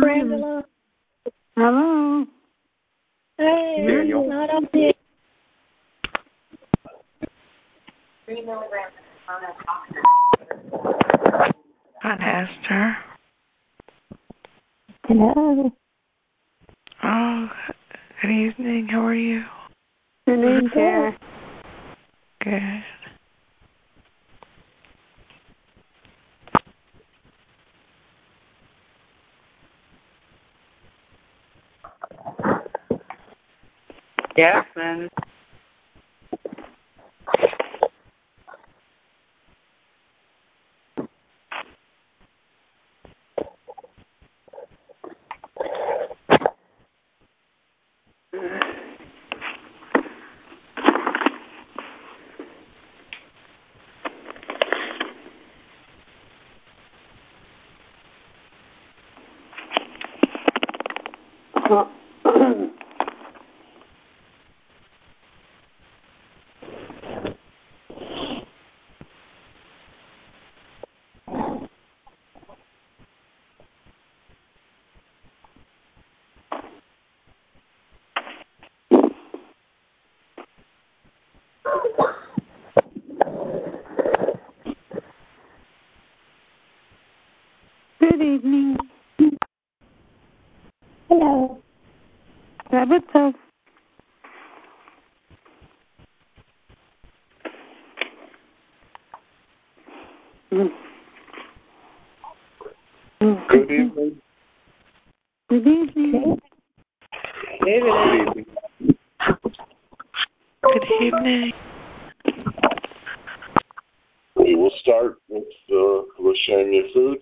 Angela. Hello. Hey, Daniel. not up there. 3 milligrams Hi, Esther. Hello. Oh, good evening. How are you? Good evening. Good. Jackson. Good evening. Hello. Sabato. Good evening. Good evening. Good evening. Good evening. We will start with L'Shem Yehud.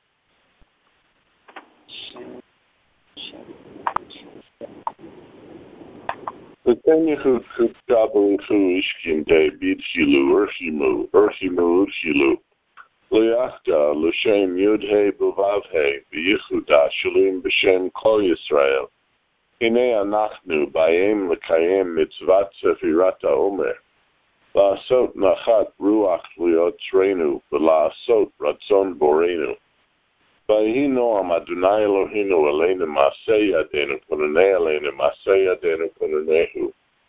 L'Shem Yehud Chut Kabel Chu Ishkim De Bid Shilu Urchimu Shilu Liachta L'Shem Yud He Buvav He V'Yichuda Shalim B'Shem Kol Yisrael Hinei Anachnu Bayem L'Kayem Mitzvat Sefirat HaOmer La'asot Nachat Ruach Liot Reinu V'La'asot Ratzon Borenu V'Yehi Noam Adonai Eloheinu Aleinu Masei Yadenu Kunanei Aleinu Masei Yadenu Kunanehu.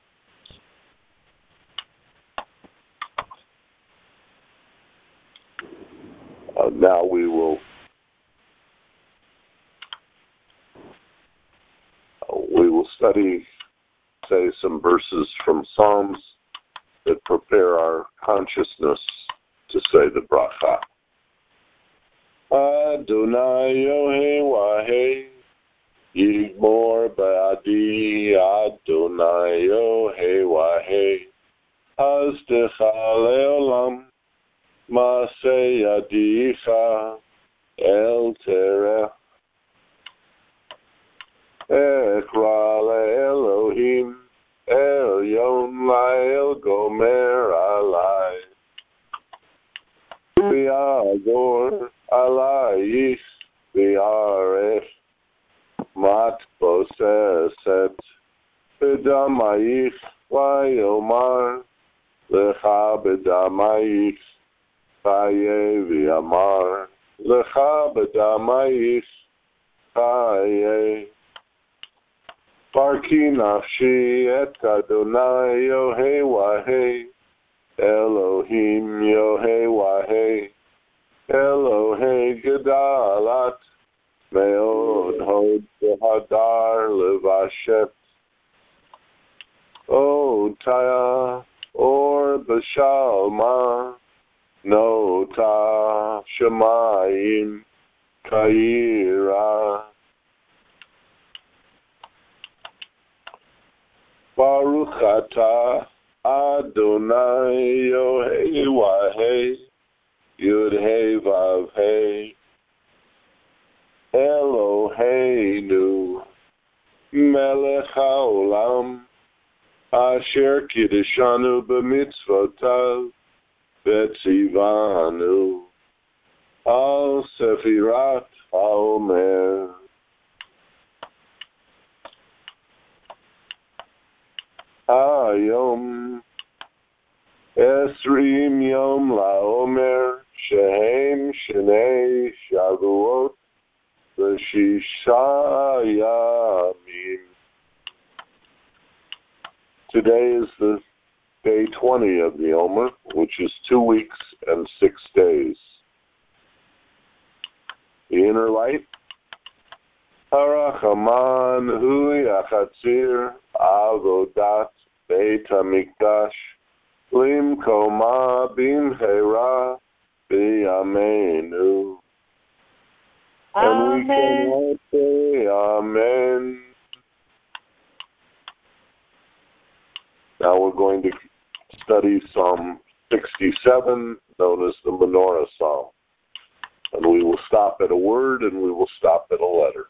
Now we will study, say, some verses from Psalms that prepare our consciousness to say the bracha. Adonai Yohe Wahe Yigmor Ba'adi Adonai Yohe Wahe Hazdecha Leolam Maseh Yadicha El Terech Ekra Elohim El Yom Lael Gomer Alai Bi'agor Alayich Bi'arech Mat Poseset B'damayich Vayomar Lecha B'damayich Chaye V'yamar Lecha B'damayich Chaye Barki Nafshi Et Adonai Yohei Wahei Elohim Yohei Wahei Elohei Gedalat Meod Hod Hadar Levashet O Taya Or Bashalma No Ta Shemayim Kaira Baruch Atah Adonai Yohei Wahei Yud Hei Vav Hei Eloheinu Melech HaOlam Asher Kiddeshanu B'mitzvotav V'tzivanu Al Sefirat HaOmer. Hayom Esrim Yom LaOmer Shehem Shnei Shavuot v'shisha yamim. Today is the day 20 of the Omer, which is 2 weeks and 6 days. The inner light. Harachaman hu yachatzir avodat beit hamikdash limkoma bimhera b'yameinu. And we can all say Amen. Now we're going to study Psalm 67, known as the Menorah Psalm. And we will stop at a word and we will stop at a letter.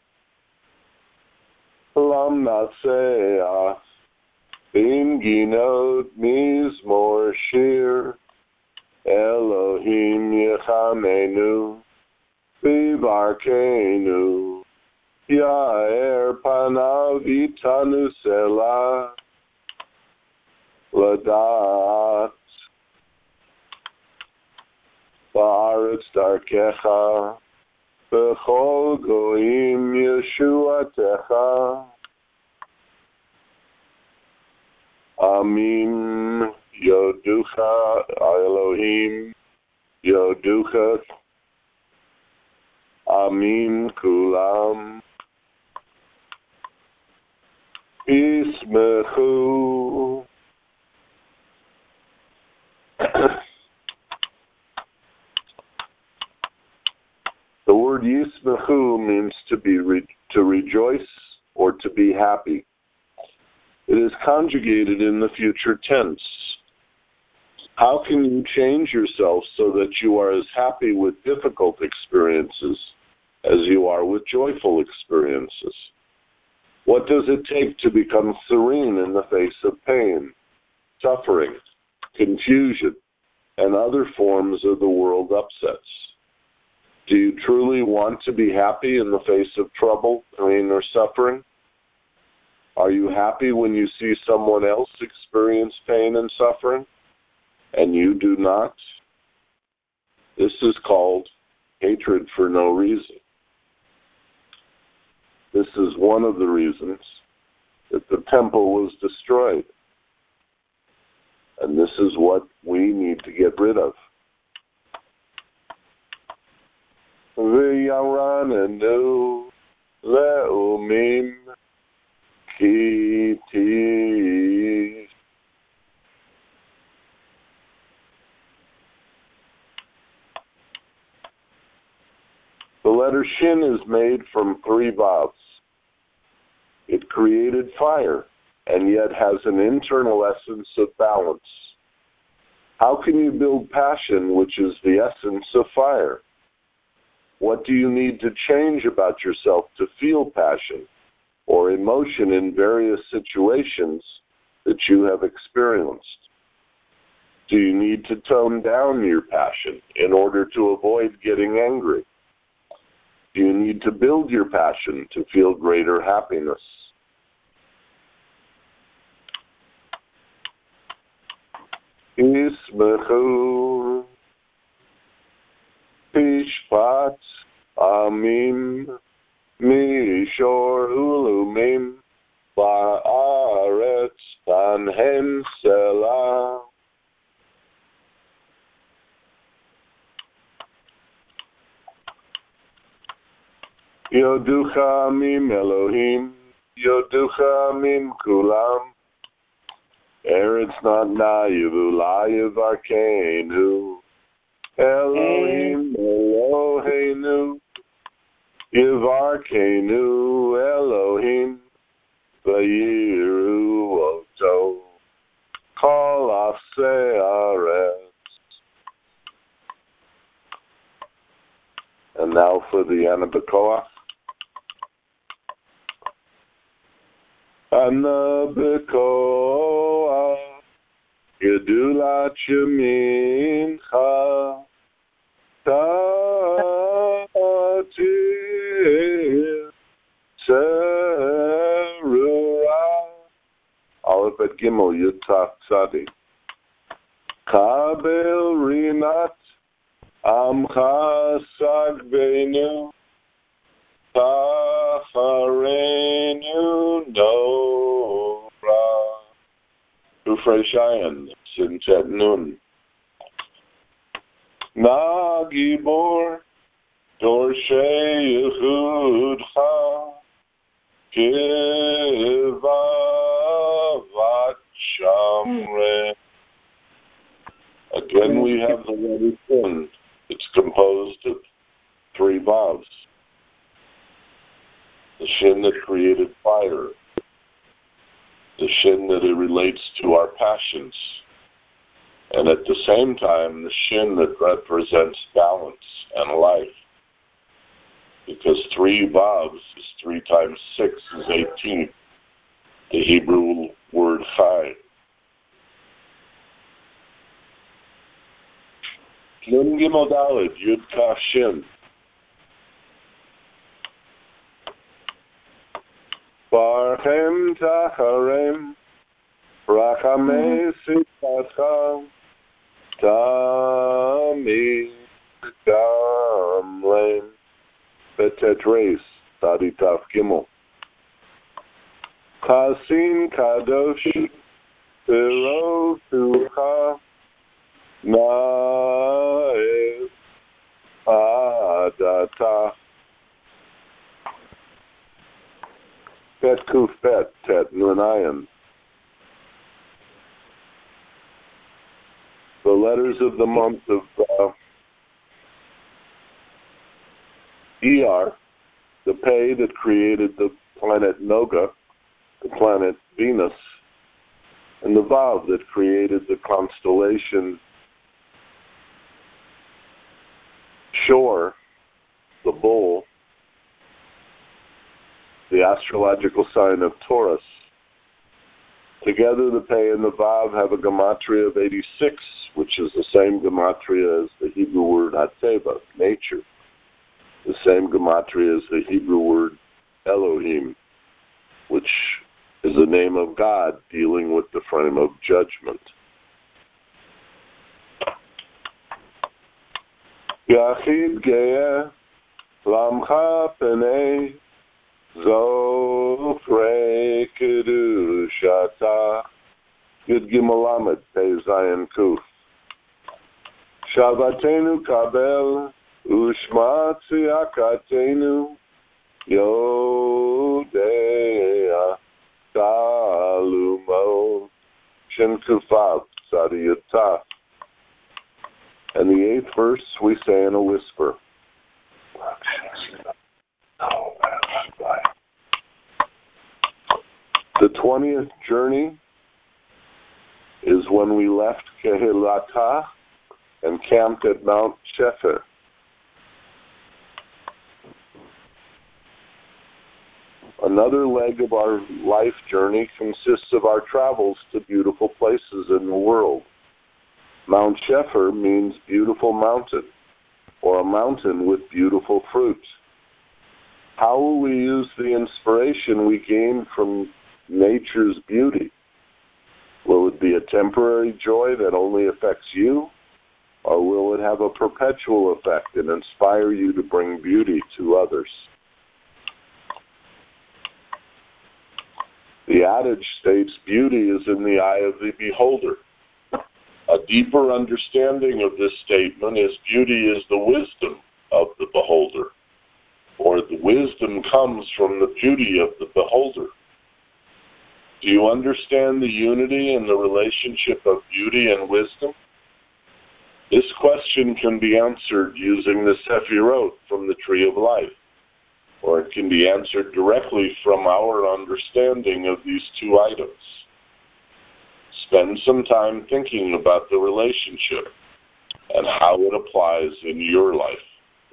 Lam naseach bim ginot mizmor shir Elohim yechamenu Vivarkenu Yair Panav Itanu Selah Ladat Ba'aretz Darkecha B'chol Goim Yeshuatecha Amim Yoducha Elohim Yoducha Amin kulam ismechu. The word yismechu means to rejoice or to be happy. It is conjugated in the future tense. How can you change yourself so that you are as happy with difficult experiences as you are with joyful experiences? What does it take to become serene in the face of pain, suffering, confusion, and other forms of the world upsets? Do you truly want to be happy in the face of trouble, pain, or suffering? Are you happy when you see someone else experience pain and suffering, and you do not? This is called hatred for no reason. This is one of the reasons that the temple was destroyed. And this is what we need to get rid of. V'yaranenu le'umim kiti. The letter Shin is made from 3 vowels. It created fire, and yet has an internal essence of balance. How can you build passion, which is the essence of fire? What do you need to change about yourself to feel passion or emotion in various situations that you have experienced? Do you need to tone down your passion in order to avoid getting angry? Do you need to build your passion to feel greater happiness? Ismechu Pishpat Amim Mishor Ulumim Ba'aretz Tanhem Selah. Yoducha Amim Elohim Yoducha Amim Kulam Eretz Natna Yivulayev Arkenu Elohim Eloheinu Yivarkenu Elohim Vayiru Oto Kol Afsei Aretz. And now for the Anabakoa. Anabakoa Gedulat Yemincha Tatir Serura Aleph Bet Gimel Yud Taf Tzadi Kabel Rinat Amcha Sagbeinu Tacharenu Nora Ufreshayan Sintet Nun Na Gibor Dorshe Yehudcha Kivavat Shamre. Again, we have the letter Shin. It's composed of 3 vowels. The Shin that created fire. The Shin that it relates to our passions. And at the same time, the Shin that represents balance and life. Because 3 vavs is 3 times 6 is 18. The Hebrew word chai. Nun Gimel Daled, Yud Kaf Shin. Barchem Tacharem, Rachamei Sitacham, Tami Gamlem, Betetres, Taditaf Gimel. Chasin Kadosh, Tiro Tucha, Nae Adata. Bet Kuf Bet Tet Nunayan. The letters of the month of ER, the Pei that created the planet Noga, the planet Venus, and the Vav that created the constellation Shor, the bull, the astrological sign of Taurus. Together, the Pei and the Vav have a gematria of 86, which is the same gematria as the Hebrew word Hateva, nature. The same gematria as the Hebrew word Elohim, which is the name of God dealing with the frame of judgment. Yachid Ge'eh Lamcha Penei Zofrei Kedushata Yud Gimel Lamed Pei Zayin Kuf Shavatenu Kabel Ushma Tziakatenu Yodea Talumo Shin Kufav Tzadiyata. And the 8th verse we say in a whisper. The 20th journey is when we left Kehilata and camped at Mount Shefer. Another leg of our life journey consists of our travels to beautiful places in the world. Mount Shefer means beautiful mountain, or a mountain with beautiful fruit. How will we use the inspiration we gain from nature's beauty? Will it be a temporary joy that only affects you, or will it have a perpetual effect and inspire you to bring beauty to others? The adage states beauty is in the eye of the beholder. A deeper understanding of this statement is beauty is the wisdom of the beholder, or the wisdom comes from the beauty of the beholder. Do you understand the unity and the relationship of beauty and wisdom? This question can be answered using the Sefirot from the Tree of Life, or it can be answered directly from our understanding of these 2 items. Spend some time thinking about the relationship and how it applies in your life.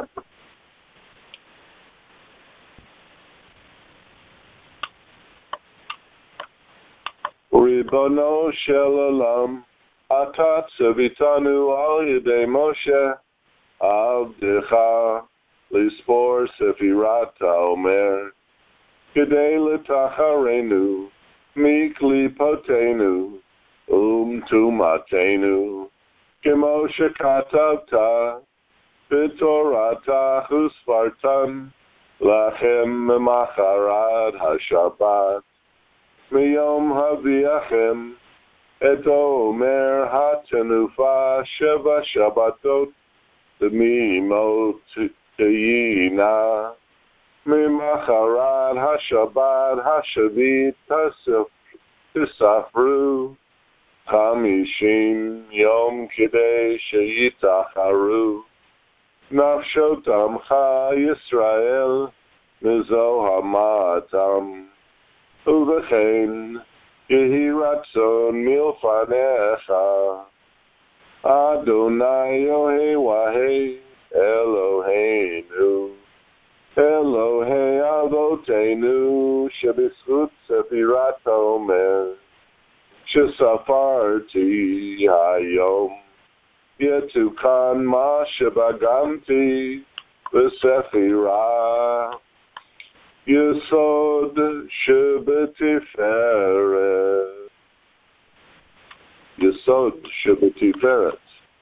Ribono shel olam, ata tzavitanu al yedei Moshe, avdecha lispor sefirat haomer, kedei letacharenu, miklipotenu, tumatenu, kemo shekatavta, b'torata huspartan, לכם ממחרת השבת, מיום הביאכם את אומר התנופה 7 שבתות תמימות תהיינה, ממחרת השבת השביעית תספרו 50 יום כדי שיתאחרו. נפשות עמך ישראל מזוהמתם, ובכן יהי רצון מלפניך, אדוני אלוהי אלוהינו, אלוהי אבותינו, שבזכות ספירת העומר שספרתי היום, יתוקן מה שפגמתי בספירה, יסוד שבתפארת. יסוד שבתפארת.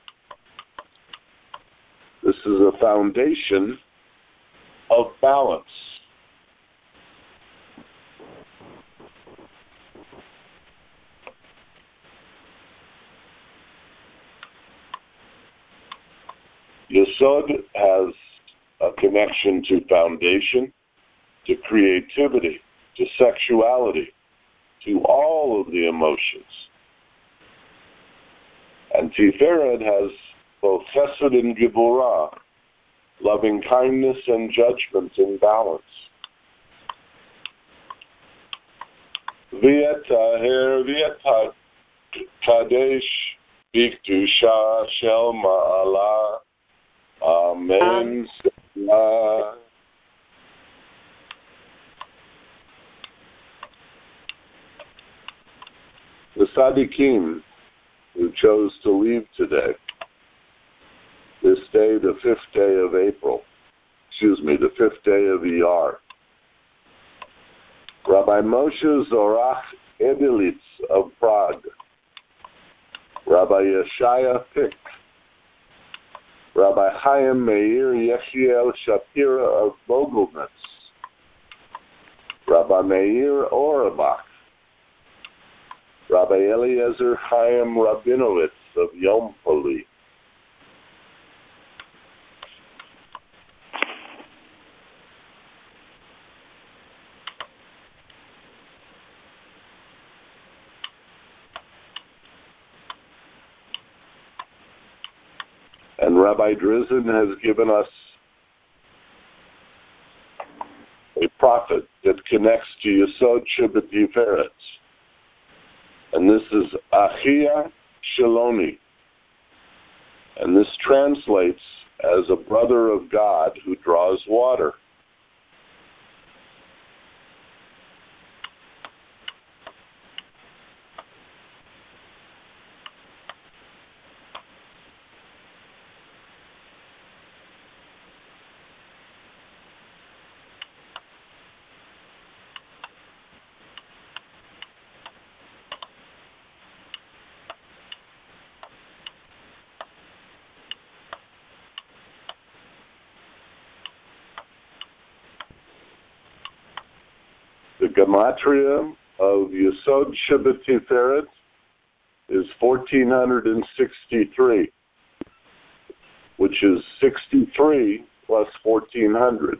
This is a foundation of balance. Yesod has a connection to foundation, to creativity, to sexuality, to all of the emotions. And Tiferet has both Chesed and Gevurah, loving kindness and judgment in balance. V'et taher v'et kadesh b'kedusha shel ma'ala. Amen. The Tzaddikim who chose to leave today, this day, the 5th day of April, the 5th day of Iyar, Rabbi Moshe Zorach Edelitz of Prague, Rabbi Yeshaya Pick, Rabbi Chaim Meir Yechiel Shapira of Mogelnitz, Rabbi Meir Auerbach, Rabbi Eliezer Chaim Rabinowitz of Yom Poli, and Rabbi Drizin has given us a prophet that connects to Yesod Shebetiferet. And this is Achia Shaloni. And this translates as a brother of God who draws water. The gematria of Yesod Shebetiferet is 1463, which is 63 plus 1400.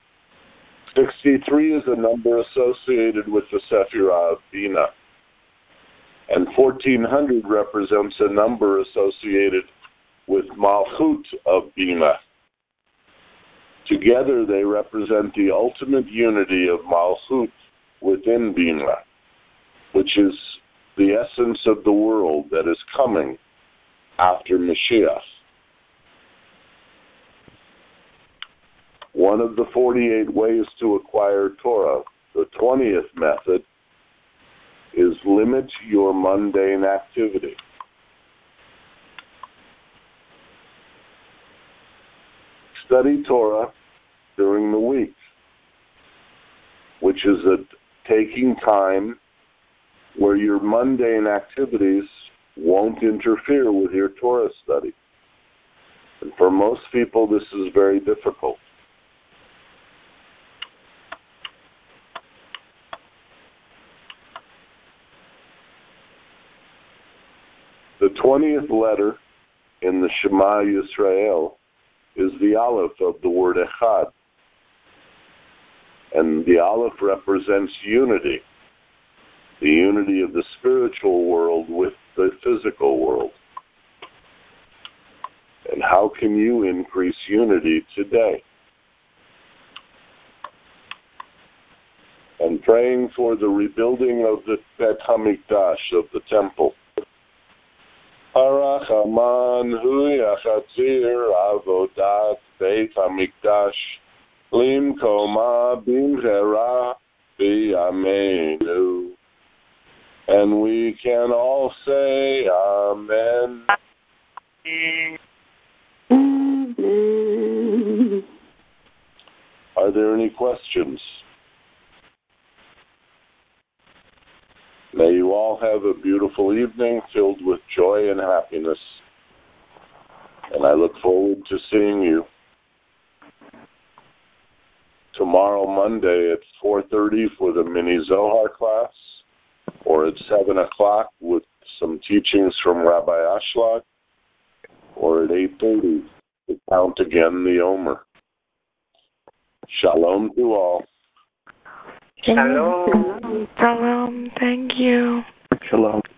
63 is a number associated with the Sephirah of Bina, and 1400 represents a number associated with Malchut of Bina. Together they represent the ultimate unity of Malchut within Bina, which is the essence of the world that is coming after Mashiach. One of the 48 ways to acquire Torah, the 20th method, is limit your mundane activity. Study Torah during the week, which is a taking time where your mundane activities won't interfere with your Torah study. And for most people, this is very difficult. 20th letter in the Shema Yisrael is the Aleph of the word Echad. And the Aleph represents unity, the unity of the spiritual world with the physical world. And how can you increase unity today? And praying for the rebuilding of the Bet HaMikdash, of the temple. Harachaman hu yachatzir avodat Beit HaMikdash limkoma bimhera b'yameinu. And we can all say Amen. Amen. Are there any questions? May you all have a beautiful evening filled with joy and happiness. And I look forward to seeing you tomorrow, Monday, at 4:30 for the mini Zohar class, or at 7 o'clock with some teachings from Rabbi Ashlag, or at 8:30 to count again the Omer. Shalom to all. Shalom. Shalom. Thank you. Shalom.